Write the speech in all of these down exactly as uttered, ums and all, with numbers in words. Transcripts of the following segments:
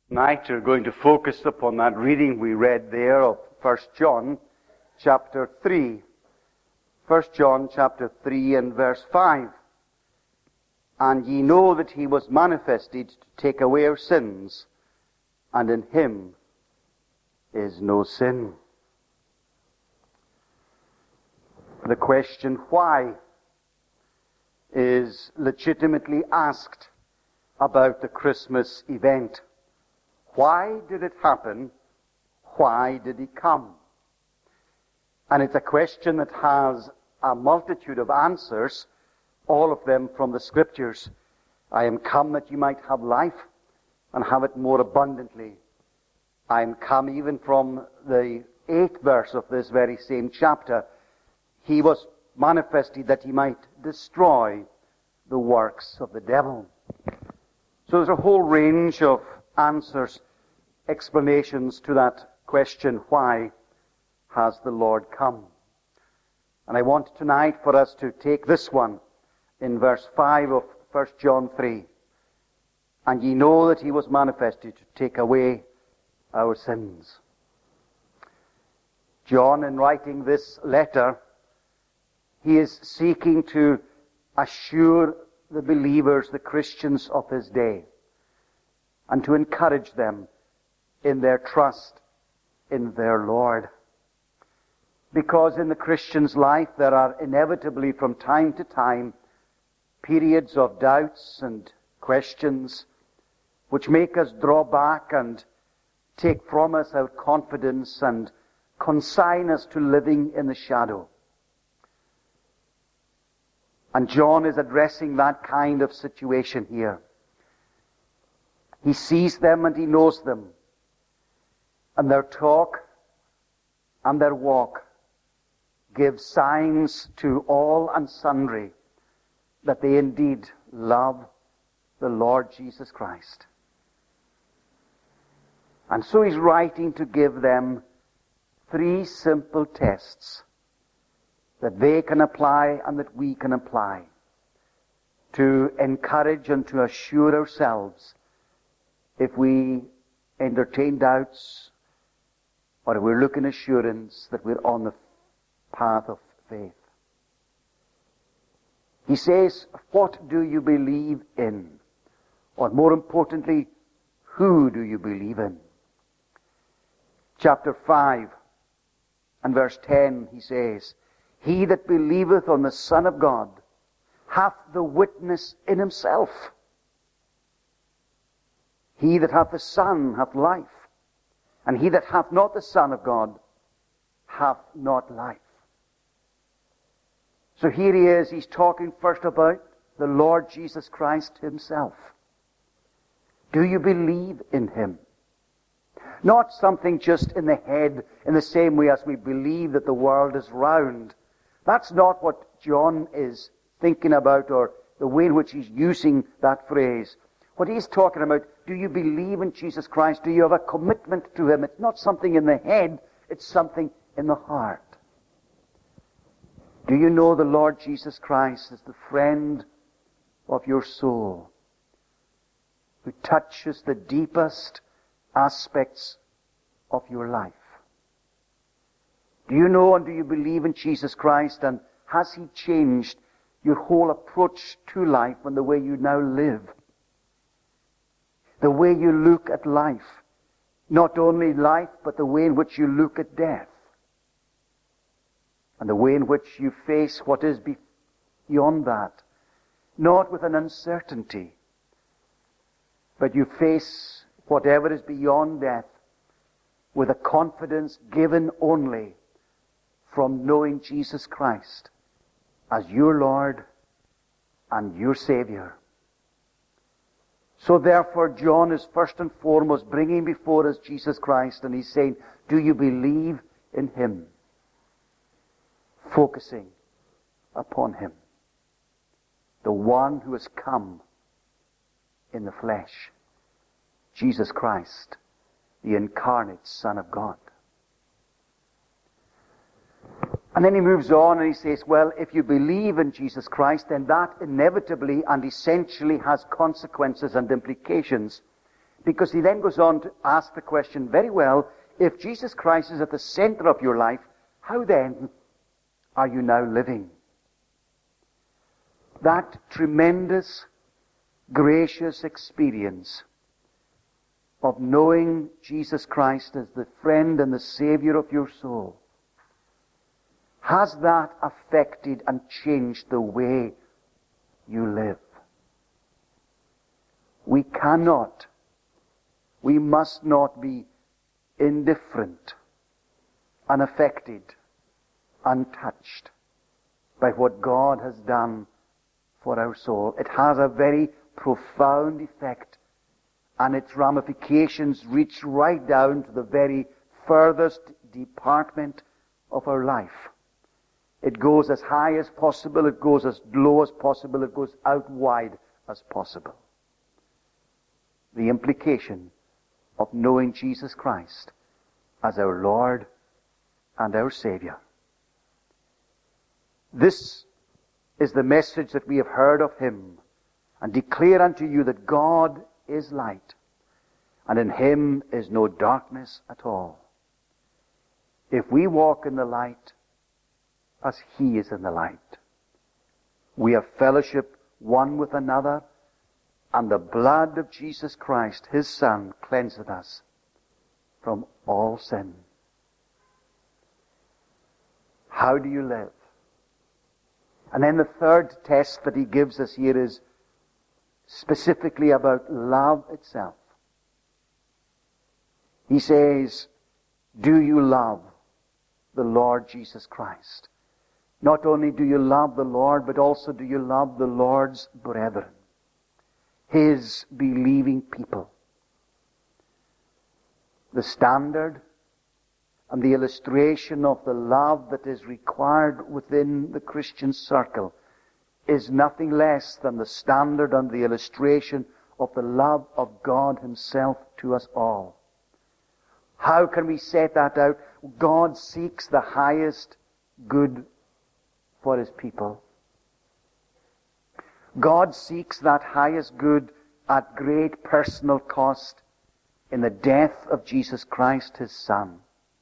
Tonight we're going to focus upon that reading we read there of First John chapter three. First John chapter three and verse five. And ye know that he was manifested to take away our sins, and in him is no sin. The question why is legitimately asked about the Christmas event. Why did it happen? Why did he come? And it's a question that has a multitude of answers, all of them from the Scriptures. I am come that you might have life and have it more abundantly. I am come even from the eighth verse of this very same chapter. He was manifested that he might destroy the works of the devil. So there's a whole range of answers, explanations to that question, why has the Lord come? And I want tonight for us to take this one in verse five of First John three. And ye know that he was manifested to take away our sins. John, in writing this letter, he is seeking to assure the believers, the Christians of his day, and to encourage them in their trust in their Lord. Because in the Christian's life there are inevitably from time to time periods of doubts and questions which make us draw back and take from us our confidence and consign us to living in the shadow. And John is addressing that kind of situation here. He sees them and he knows them. And their talk and their walk give signs to all and sundry that they indeed love the Lord Jesus Christ. And so he's writing to give them three simple tests that they can apply and that we can apply to encourage and to assure ourselves if we entertain doubts or if we're looking assurance that we're on the path of faith. He says, what do you believe in? Or more importantly, who do you believe in? Chapter five and verse ten, he says, he that believeth on the Son of God hath the witness in himself. He that hath the Son hath life, and he that hath not the Son of God hath not life. So here he is, he's talking first about the Lord Jesus Christ himself. Do you believe in him? Not something just in the head, in the same way as we believe that the world is round. That's not what John is thinking about, or the way in which he's using that phrase. What he's talking about, do you believe in Jesus Christ? Do you have a commitment to him? It's not something in the head, it's something in the heart. Do you know the Lord Jesus Christ as the friend of your soul, who touches the deepest aspects of your life? Do you know and do you believe in Jesus Christ, and has he changed your whole approach to life and the way you now live? The way you look at life. Not only life, but the way in which you look at death. And the way in which you face what is beyond that. Not with an uncertainty, but you face whatever is beyond death with a confidence given only from knowing Jesus Christ as your Lord and your Savior. So therefore, John is first and foremost bringing before us Jesus Christ, and he's saying, do you believe in him? Focusing upon him, the one who has come in the flesh, Jesus Christ, the incarnate Son of God. And then he moves on and he says, well, if you believe in Jesus Christ, then that inevitably and essentially has consequences and implications Because he then goes on to ask the question, very well, if Jesus Christ is at the center of your life, how then are you now living? That tremendous, gracious experience of knowing Jesus Christ as the friend and the Savior of your soul, has that affected and changed the way you live? We cannot, we must not be indifferent, unaffected, untouched by what God has done for our soul. It has a very profound effect, and its ramifications reach right down to the very furthest department of our life. It goes as high as possible, it goes as low as possible, it goes out wide as possible. The implication of knowing Jesus Christ as our Lord and our Savior. This is the message that we have heard of Him, and declare unto you that God is light, and in Him is no darkness at all. If we walk in the light as He is in the light, we have fellowship one with another, and the blood of Jesus Christ, His Son, cleanseth us from all sin. How do you live? And then the third test that he gives us here is specifically about love itself. He says, do you love the Lord Jesus Christ? Not only do you love the Lord, but also do you love the Lord's brethren, His believing people. The standard and the illustration of the love that is required within the Christian circle is nothing less than the standard and the illustration of the love of God Himself to us all. How can we set that out? God seeks the highest good for His people. God seeks that highest good at great personal cost in the death of Jesus Christ, His Son.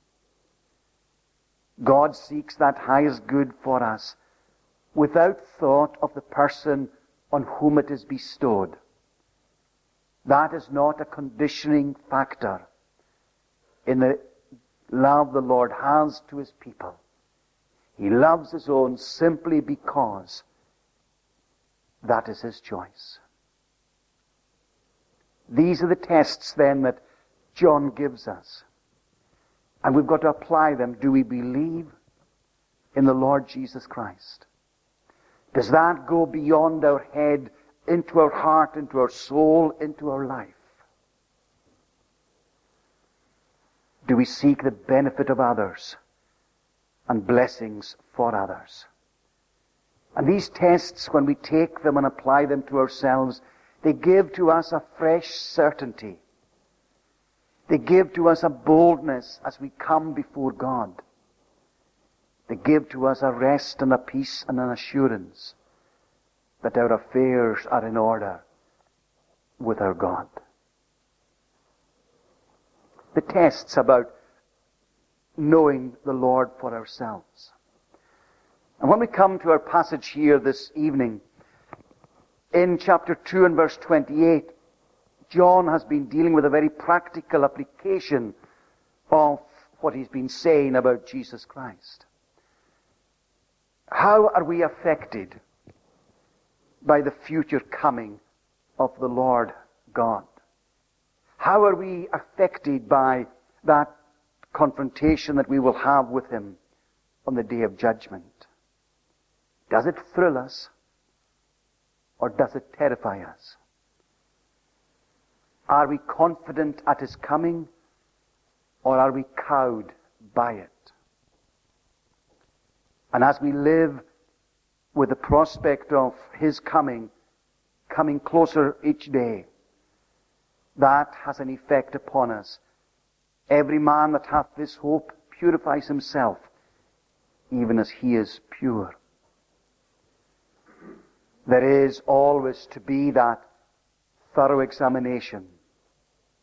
God seeks that highest good for us without thought of the person on whom it is bestowed. That is not a conditioning factor in the love the Lord has to His people. He loves His own simply because that is His choice. These are the tests then that John gives us. And we've got to apply them. Do we believe in the Lord Jesus Christ? Does that go beyond our head, into our heart, into our soul, into our life? Do we seek the benefit of others and blessings for others? And these tests, when we take them and apply them to ourselves, they give to us a fresh certainty. They give to us a boldness as we come before God. They give to us a rest and a peace and an assurance that our affairs are in order with our God. The tests about knowing the Lord for ourselves. And when we come to our passage here this evening, in chapter two and verse twenty-eight, John has been dealing with a very practical application of what he's been saying about Jesus Christ. How are we affected by the future coming of the Lord God? How are we affected by that confrontation that we will have with Him on the day of judgment? Does it thrill us, or does it terrify us? Are we confident at His coming, or are we cowed by it? And as we live with the prospect of His coming, coming closer each day, that has an effect upon us. Every man that hath this hope purifies himself, even as he is pure. There is always to be that thorough examination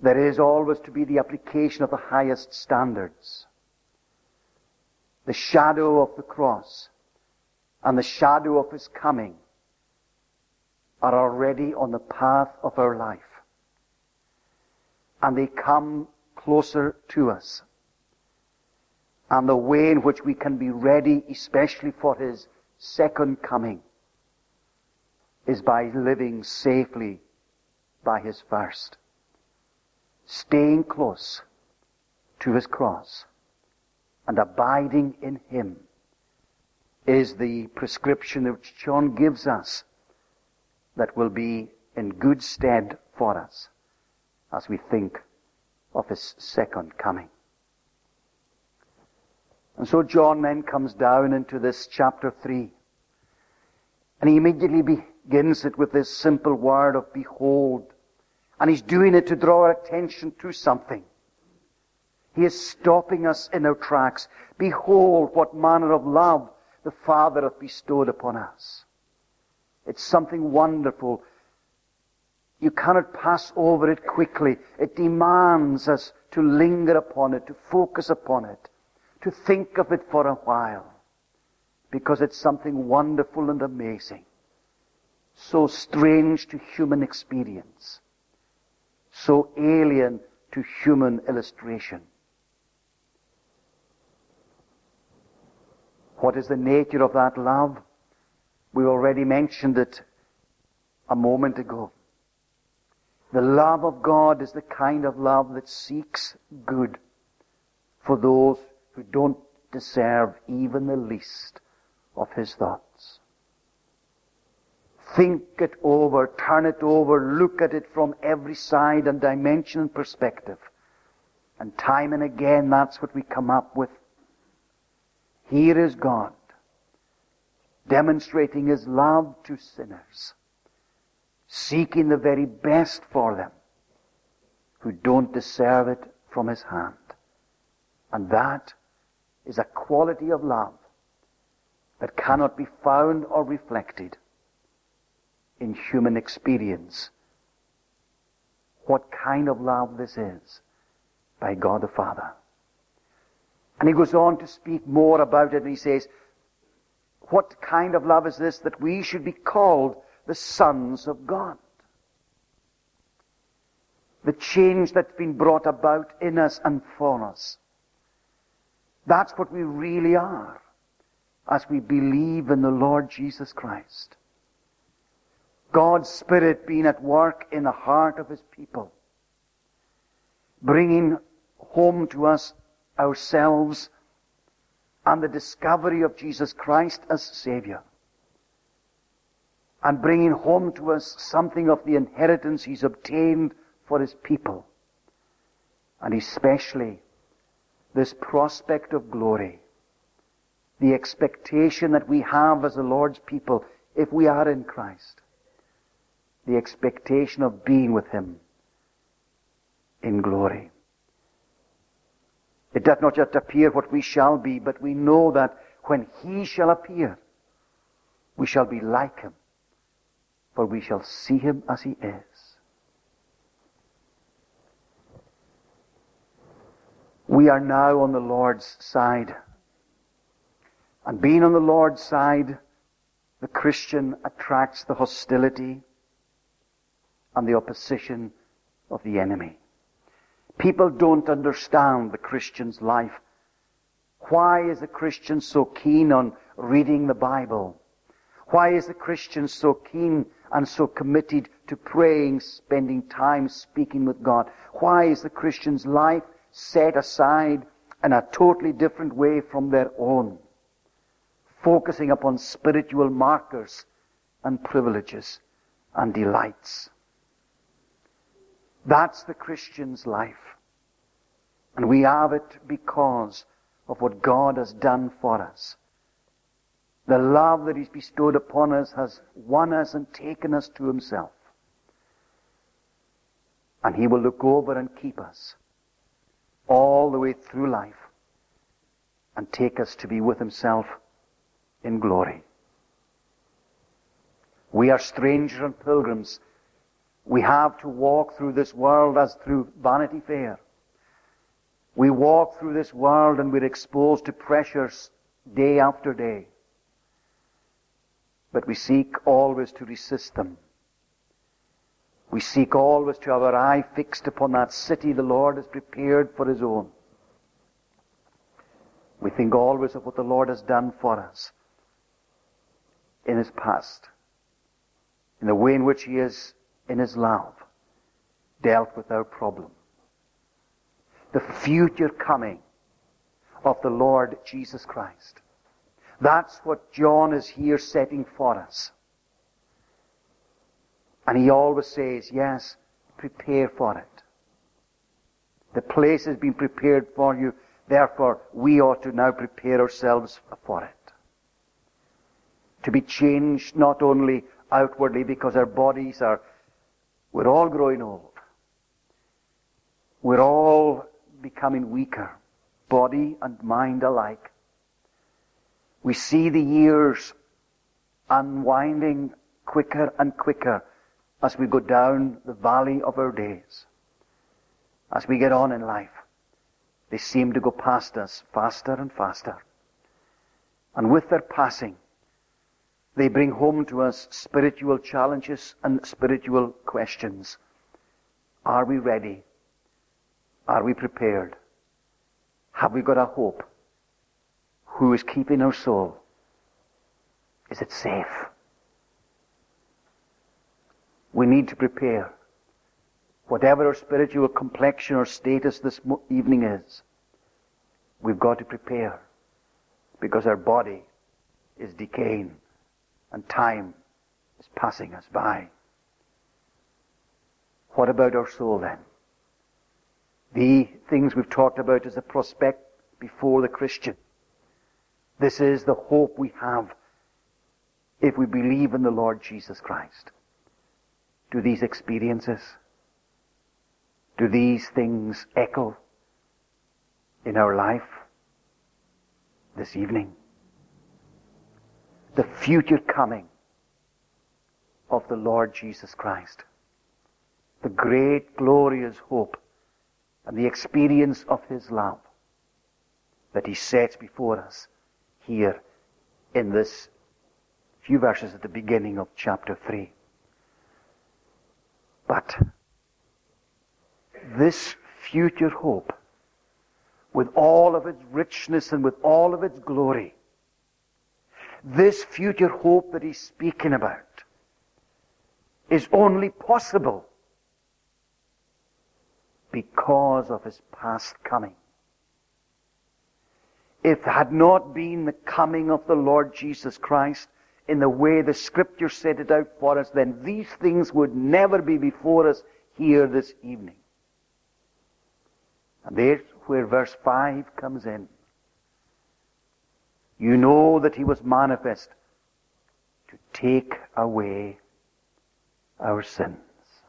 there is always to be the application of the highest standards. The shadow of the cross and the shadow of His coming are already on the path of our life. And they come closer to us. And the way in which we can be ready, especially for His second coming, is by living safely by His first. Staying close to His cross and abiding in Him is the prescription which John gives us that will be in good stead for us as we think of His second coming. And so John then comes down into this chapter three, and he immediately begins it with this simple word of behold. And he's doing it to draw our attention to something. He is stopping us in our tracks. Behold, what manner of love the Father hath bestowed upon us. It's something wonderful. You cannot pass over it quickly. It demands us to linger upon it, to focus upon it, to think of it for a while, because it's something wonderful and amazing, so strange to human experience, so alien to human illustration. What is the nature of that love? We already mentioned it a moment ago. The love of God is the kind of love that seeks good for those who don't deserve even the least of His thoughts. Think it over, turn it over, look at it from every side and dimension and perspective. And time and again, that's what we come up with. Here is God, demonstrating His love to sinners, seeking the very best for them who don't deserve it from His hand. And that is a quality of love that cannot be found or reflected in human experience. What kind of love this is by God the Father. And he goes on to speak more about it, and he says, what kind of love is this, that we should be called the sons of God? The change that's been brought about in us and for us. That's what we really are as we believe in the Lord Jesus Christ. God's Spirit being at work in the heart of His people, bringing home to us ourselves and the discovery of Jesus Christ as Savior, and bringing home to us something of the inheritance He's obtained for His people, and especially this prospect of glory, the expectation that we have as the Lord's people if we are in Christ, the expectation of being with Him in glory. It doth not yet appear what we shall be, but we know that when He shall appear, we shall be like Him, for we shall see Him as He is. We are now on the Lord's side. And being on the Lord's side, the Christian attracts the hostility and the opposition of the enemy. People don't understand the Christian's life. Why is the Christian so keen on reading the Bible? Why is the Christian so keen and so committed to praying, spending time speaking with God? Why is the Christian's life set aside in a totally different way from their own, focusing upon spiritual markers and privileges and delights? That's the Christian's life. And we have it because of what God has done for us. The love that He's bestowed upon us has won us and taken us to Himself. And He will look over and keep us all the way through life and take us to be with Himself in glory. We are strangers and pilgrims We have to walk through this world as through Vanity Fair. We walk through this world and we're exposed to pressures day after day. But we seek always to resist them. We seek always to have our eye fixed upon that city the Lord has prepared for His own. We think always of what the Lord has done for us in His past, in the way in which He has, in His love, dealt with our problem. The future coming of the Lord Jesus Christ. That's what John is here setting for us. And he always says, yes, prepare for it. The place has been prepared for you, therefore we ought to now prepare ourselves for it. To be changed not only outwardly because our bodies are, we're all growing old. We're all becoming weaker, body and mind alike. We see the years unwinding quicker and quicker as we go down the valley of our days. As we get on in life, they seem to go past us faster and faster. And with their passing, they bring home to us spiritual challenges and spiritual questions. Are we ready? Are we prepared? Have we got a hope? Who is keeping our soul? Is it safe? We need to prepare. Whatever our spiritual complexion or status this evening is, we've got to prepare, because our body is decaying and time is passing us by. What about our soul then? The things we've talked about as a prospect before the Christian. This is the hope we have if we believe in the Lord Jesus Christ. Do these experiences, do these things echo in our life this evening? The future coming of the Lord Jesus Christ. The great glorious hope and the experience of His love that He sets before us here in this few verses at the beginning of chapter three. But this future hope, with all of its richness and with all of its glory, this future hope that He's speaking about is only possible because of His past coming. If it had not been the coming of the Lord Jesus Christ in the way the Scripture set it out for us, then these things would never be before us here this evening. And there's where verse five comes in. You know that He was manifest to take away our sins.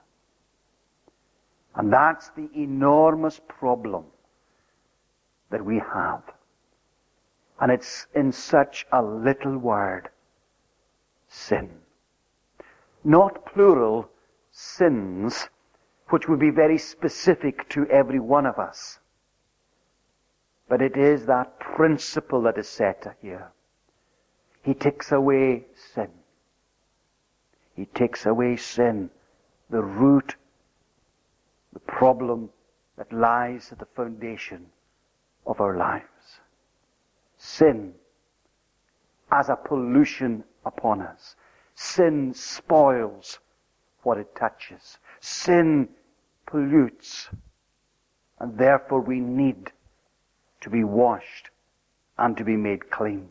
And that's the enormous problem that we have. And it's in such a little word. Sin. Not plural sins, which would be very specific to every one of us. But it is that principle that is set here. He takes away sin. He takes away sin, the root, the problem that lies at the foundation of our lives. Sin as a pollution upon us. Sin spoils what it touches. Sin pollutes. And therefore we need to be washed and to be made clean.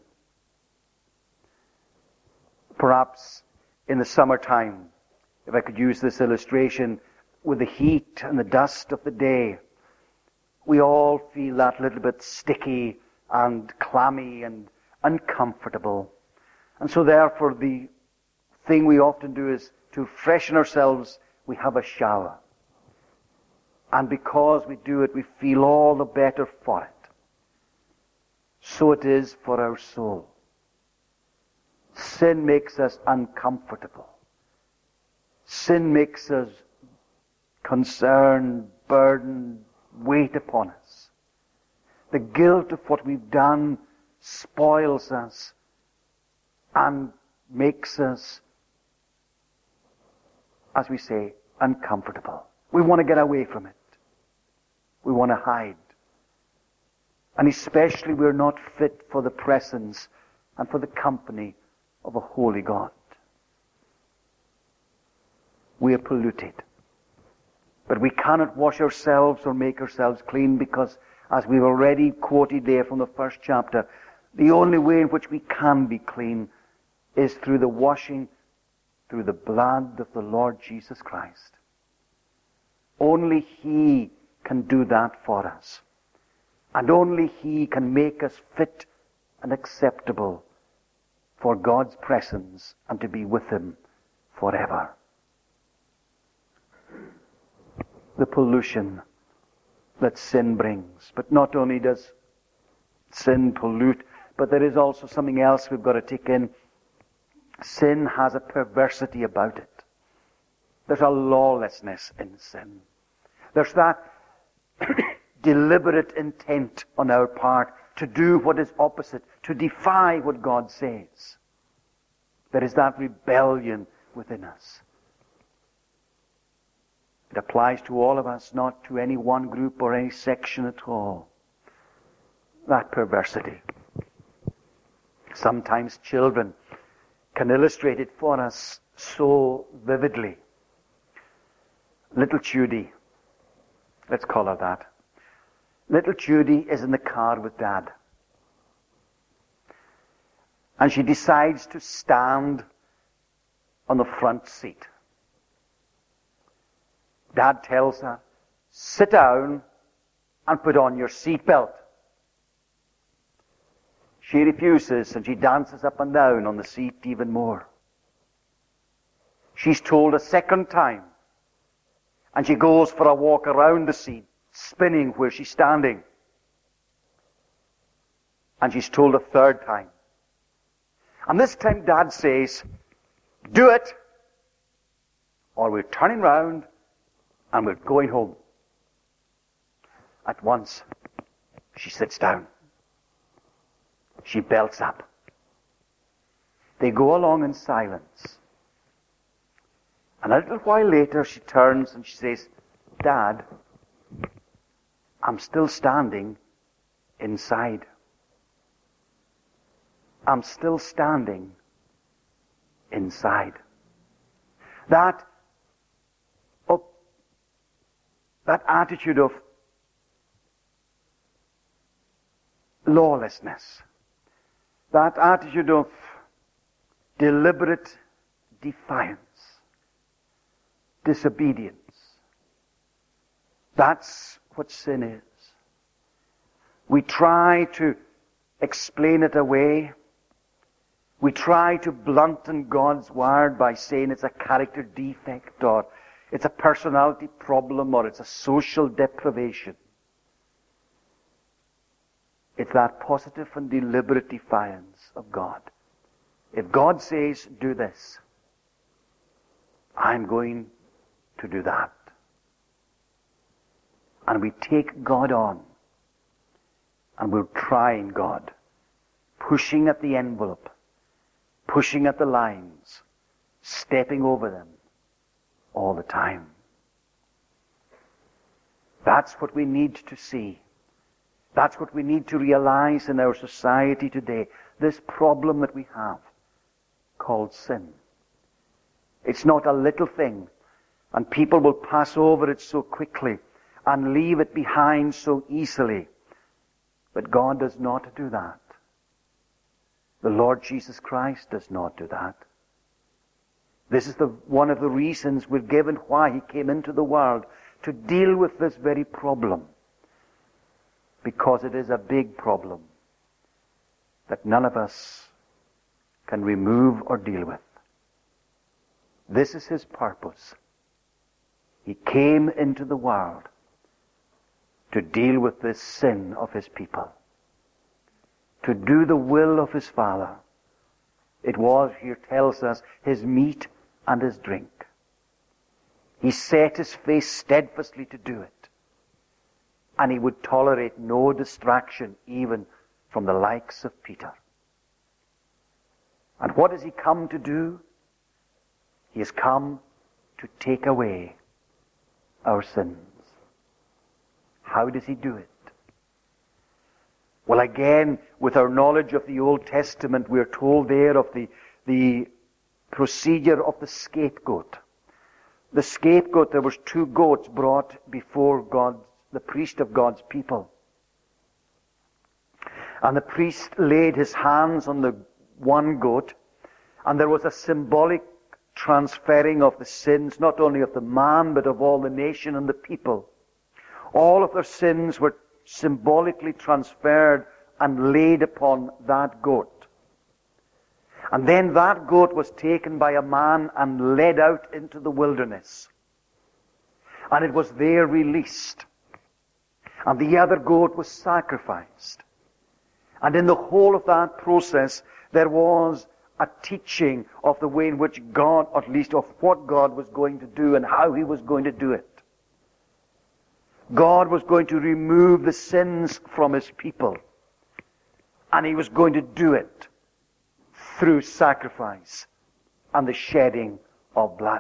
Perhaps in the summertime, if I could use this illustration, with the heat and the dust of the day, we all feel that little bit sticky and clammy and uncomfortable. And so therefore the thing we often do is to freshen ourselves, we have a shower. And because we do it, we feel all the better for it. So it is for our soul. Sin makes us uncomfortable. Sin makes us concern, burden, weight upon us. The guilt of what we've done spoils us and makes us, as we say, uncomfortable. We want to get away from it. We want to hide. And especially we're not fit for the presence and for the company of a holy God. We are polluted. But we cannot wash ourselves or make ourselves clean because, as we've already quoted there from the first chapter, the only way in which we can be clean is through the washing, through the blood of the Lord Jesus Christ. Only He can do that for us. And only He can make us fit and acceptable for God's presence and to be with Him forever. The pollution that sin brings. But not only does sin pollute, but there is also something else we've got to take in. Sin has a perversity about it. There's a lawlessness in sin. There's that deliberate intent on our part to do what is opposite, to defy what God says. There is that rebellion within us. It applies to all of us, not to any one group or any section at all. That perversity. Sometimes children can illustrate it for us so vividly. Little Judy, let's call her that. Little Judy is in the car with Dad. And she decides to stand on the front seat. Dad tells her, sit down and put on your seatbelt. She refuses and she dances up and down on the seat even more. She's told a second time and she goes for a walk around the seat, spinning where she's standing. And she's told a third time. And this time Dad says, do it, or we're turning round and we're going home. At once, she sits down. She belts up. They go along in silence. And a little while later, she turns and she says, Dad, I'm still standing inside. I'm still standing inside. That, oh, that attitude of lawlessness, that attitude of deliberate defiance, disobedience, that's what sin is. We try to explain it away. We try to blunten God's word by saying it's a character defect, or it's a personality problem, or it's a social deprivation. It's that positive and deliberate defiance of God. If God says, do this, I'm going to do that. And we take God on. And we're trying God. Pushing at the envelope. Pushing at the lines. Stepping over them. All the time. That's what we need to see. That's what we need to realize in our society today. This problem that we have called sin. It's not a little thing. And people will pass over it so quickly and leave it behind so easily. But God does not do that. The Lord Jesus Christ does not do that. This is the one of the reasons we're given why He came into the world, to deal with this very problem. Because it is a big problem that none of us can remove or deal with. This is His purpose. He came into the world to deal with this sin of His people. To do the will of His Father. It was, here tells us, His meat and His drink. He set his face steadfastly to do it. And he would tolerate no distraction even from the likes of Peter. And what has he come to do? He has come to take away our sins. How does he do it? Well, again, with our knowledge of the Old Testament, we're told there of the, the procedure of the scapegoat. The scapegoat, there was two goats brought before God, the priest of God's people. And the priest laid his hands on the one goat, and there was a symbolic transferring of the sins, not only of the man, but of all the nation and the people. All of their sins were symbolically transferred and laid upon that goat. And then that goat was taken by a man and led out into the wilderness. And it was there released. And the other goat was sacrificed. And in the whole of that process, there was a teaching of the way in which God, or at least of what God was going to do and how he was going to do it. God was going to remove the sins from his people. And he was going to do it through sacrifice and the shedding of blood.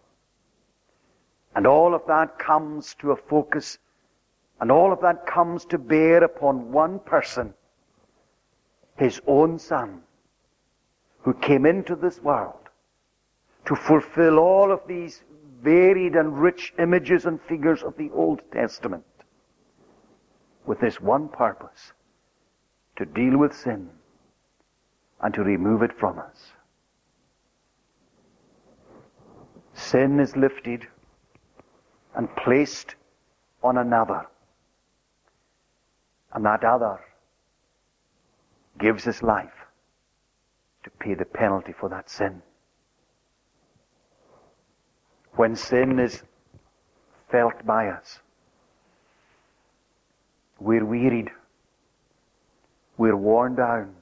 And all of that comes to a focus, and all of that comes to bear upon one person, his own Son, who came into this world to fulfill all of these varied and rich images and figures of the Old Testament with this one purpose: to deal with sin and to remove it from us. Sin is lifted and placed on another, and that other gives his life to pay the penalty for that sin. When sin is felt by us, we're wearied, we're worn down.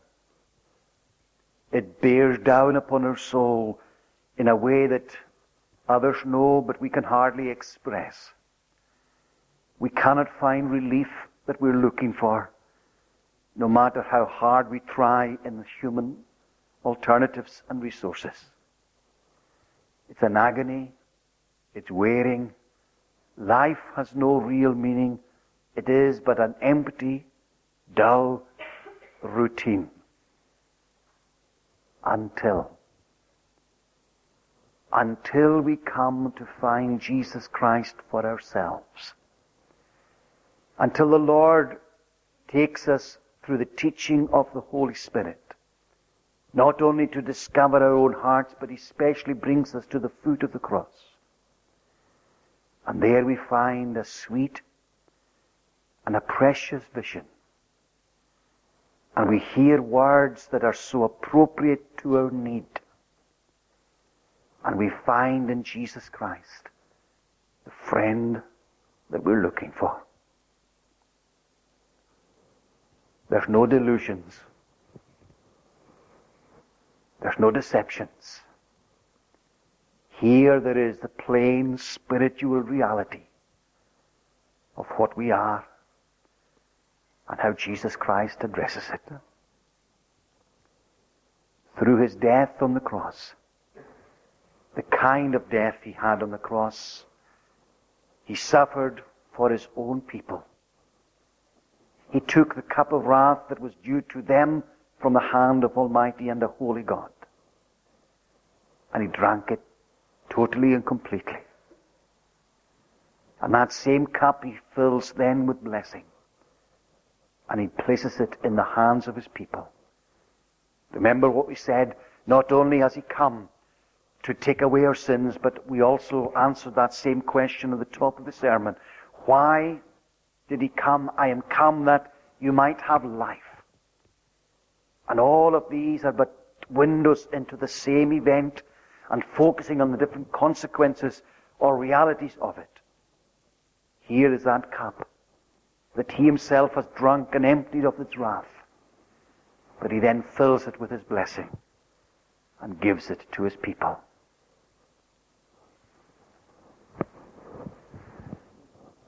It bears down upon our soul in a way that others know, but we can hardly express. We cannot find relief that we're looking for, no matter how hard we try in the human alternatives and resources. It's an agony. It's wearing. Life has no real meaning. It is but an empty, dull routine. Until, until we come to find Jesus Christ for ourselves. Until the Lord takes us through the teaching of the Holy Spirit, not only to discover our own hearts, but especially brings us to the foot of the cross. And there we find a sweet and a precious vision. And we hear words that are so appropriate to our need. And we find in Jesus Christ the friend that we're looking for. There's no delusions. There's no deceptions. Here there is the plain spiritual reality of what we are and how Jesus Christ addresses it. Through his death on the cross, the kind of death he had on the cross, he suffered for his own people. He took the cup of wrath that was due to them from the hand of Almighty and a holy God. And he drank it totally and completely. And that same cup he fills then with blessing. And he places it in the hands of his people. Remember what we said, not only has he come to take away our sins, but we also answered that same question at the top of the sermon. Why did he come? I am come that you might have life. And all of these are but windows into the same event and focusing on the different consequences or realities of it. Here is that cup that he himself has drunk and emptied of its wrath. But he then fills it with his blessing and gives it to his people.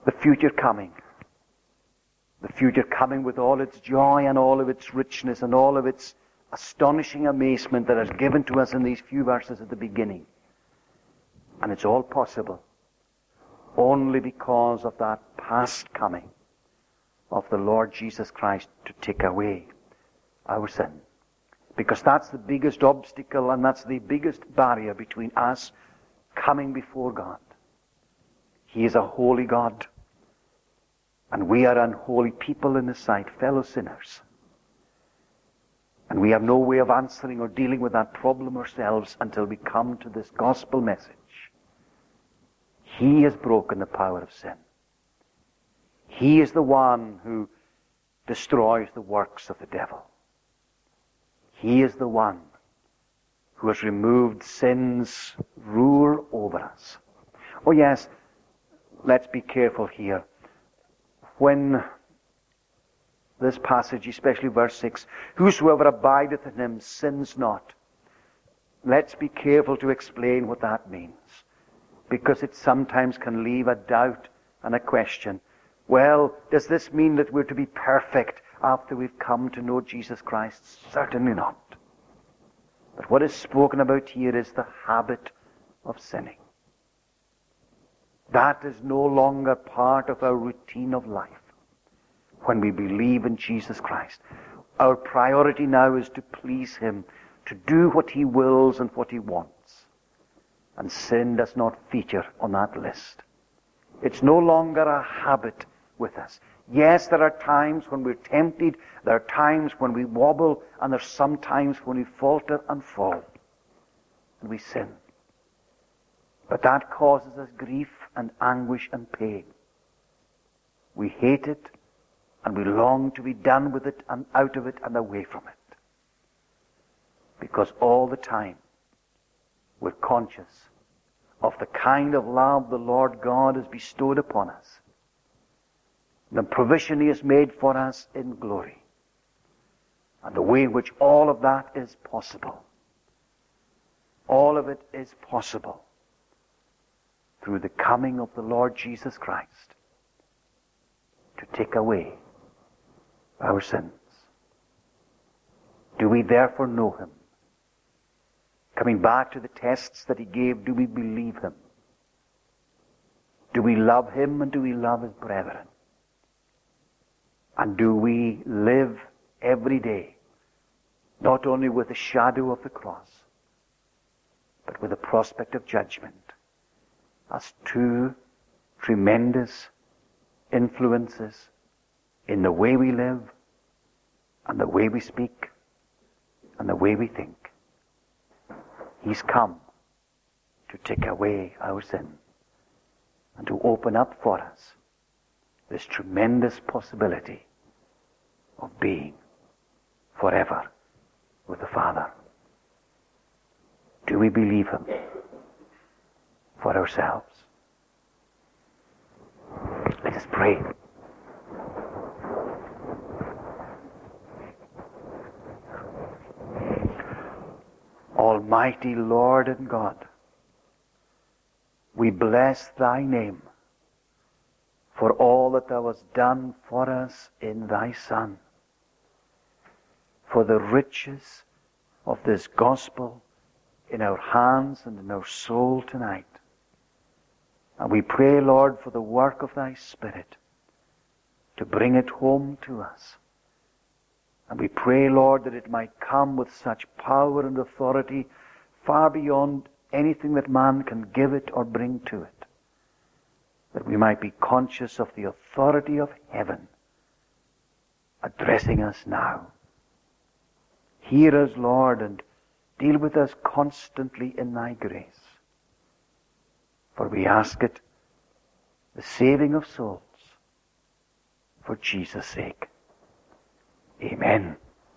The future coming. The future coming with all its joy and all of its richness and all of its astonishing amazement that is given to us in these few verses at the beginning. And it's all possible only because of that past coming of the Lord Jesus Christ to take away our sin. Because that's the biggest obstacle and that's the biggest barrier between us coming before God. He is a holy God, and we are unholy people in His sight, fellow sinners. And we have no way of answering or dealing with that problem ourselves until we come to this gospel message. He has broken the power of sin. He is the one who destroys the works of the devil. He is the one who has removed sin's rule over us. Oh yes, let's be careful here. When this passage, especially verse six, whosoever abideth in Him sins not. Let's be careful to explain what that means, because it sometimes can leave a doubt and a question. Well, does this mean that we're to be perfect after we've come to know Jesus Christ? Certainly not. But what is spoken about here is the habit of sinning. That is no longer part of our routine of life when we believe in Jesus Christ. Our priority now is to please Him, to do what He wills and what He wants. And sin does not feature on that list. It's no longer a habit with us. Yes, there are times when we're tempted, there are times when we wobble, and there's some times when we falter and fall, and we sin. But that causes us grief and anguish and pain. We hate it, and we long to be done with it and out of it and away from it. Because all the time we're conscious of the kind of love the Lord God has bestowed upon us, the provision He has made for us in glory, and the way in which all of that is possible. All of it is possible through the coming of the Lord Jesus Christ to take away our sins. Do we therefore know Him? Coming back to the tests that He gave, do we believe Him? Do we love Him and do we love His brethren? And do we live every day not only with the shadow of the cross, but with the prospect of judgment as two tremendous influences in the way we live and the way we speak and the way we think? He's come to take away our sin and to open up for us this tremendous possibility of being forever with the Father. Do we believe Him for ourselves? Let us pray. Almighty Lord and God, we bless Thy name for all that Thou hast done for us in Thy Son, for the riches of this gospel in our hands and in our soul tonight. And we pray, Lord, for the work of Thy Spirit to bring it home to us. And we pray, Lord, that it might come with such power and authority far beyond anything that man can give it or bring to it, that we might be conscious of the authority of heaven addressing us now. Hear us, Lord, and deal with us constantly in Thy grace. For we ask it, the saving of souls, for Jesus' sake. Amen.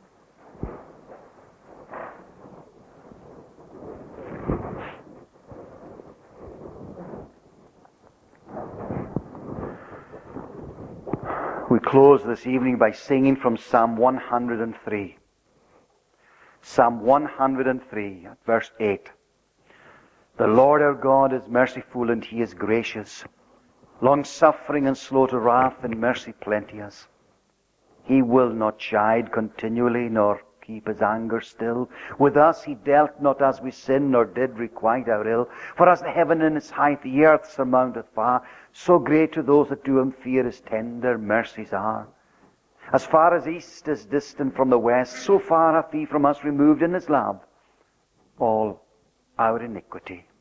We close this evening by singing from Psalm one hundred three. Psalm one hundred three, verse eight. The Lord our God is merciful and He is gracious, long-suffering and slow to wrath, and mercy plenteous. He will not chide continually, nor keep his anger still. With us he dealt not as we sinned, nor did requite our ill. For as the heaven in its height, the earth surmounteth far, so great to those that do him fear his tender mercies are. As far as east is distant from the west, so far hath he from us removed in his love all our iniquity.